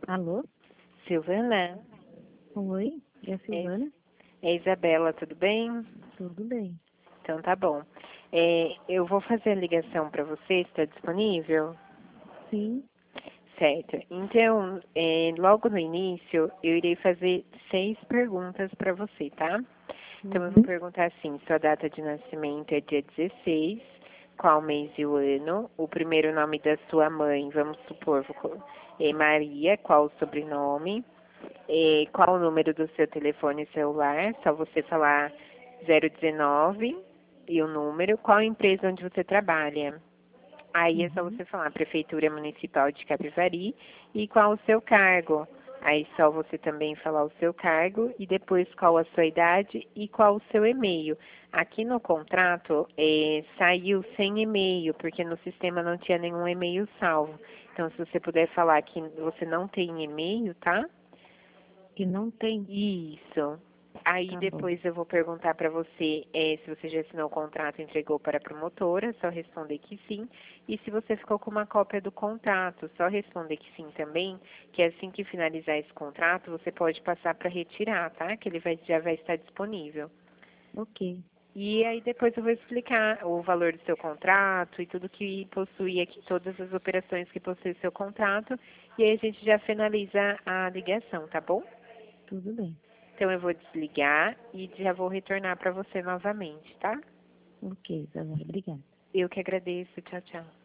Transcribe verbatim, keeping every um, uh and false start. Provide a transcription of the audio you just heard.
Alô? Silvana? Oi, é a Silvana? É, é Isabela, tudo bem? Tudo bem. Então tá bom. É, eu vou fazer a ligação para você, está disponível? Sim. Certo. Então, é, logo no início, eu irei fazer seis perguntas para você, tá? Então, eu vou Uhum. perguntar assim: sua data de nascimento é dia dezesseis, qual mês e o ano? O primeiro nome da sua mãe, vamos supor, vou colo- é Maria, qual o sobrenome? É, qual o número do seu telefone celular? Só você falar zero dezenove e o número. Qual a empresa onde você trabalha? Aí é só Uhum. você falar Prefeitura Municipal de Capivari e qual o seu cargo. Aí só você também falar o seu cargo e depois qual a sua idade e qual o seu e-mail. Aqui no contrato é, saiu sem e-mail, porque no sistema não tinha nenhum e-mail salvo. Então, se você puder falar que você não tem e-mail, tá? Que não tem? Isso. Aí Tá bom. depois eu vou perguntar para você eh, se você já assinou o contrato e entregou para a promotora, só responder que sim. E se você ficou com uma cópia do contrato, só responder que sim também, que assim que finalizar esse contrato, você pode passar para retirar, tá? Que ele vai, já vai estar disponível. Ok. E aí depois eu vou explicar o valor do seu contrato e tudo que possui aqui, todas as operações que possui o seu contrato. E aí a gente já finaliza a ligação, tá bom? Tudo bem. Então eu vou desligar e já vou retornar para você novamente, tá? Ok, Isabela. Obrigada. Eu que agradeço. Tchau, tchau.